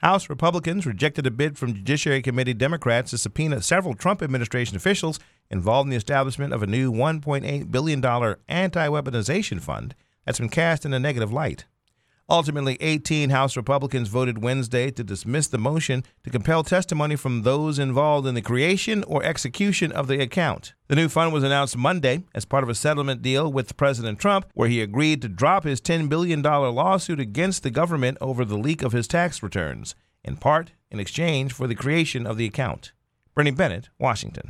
House Republicans rejected a bid from Judiciary Committee Democrats to subpoena several Trump administration officials involved in the establishment of a new $1.8 billion anti-weaponization fund that's been cast in a negative light. Ultimately, 18 House Republicans voted Wednesday to dismiss the motion to compel testimony from those involved in the creation or execution of the account. The new fund was announced Monday as part of a settlement deal with President Trump, where he agreed to drop his $10 billion lawsuit against the government over the leak of his tax returns, in part in exchange for the creation of the account. Bernie Bennett, Washington.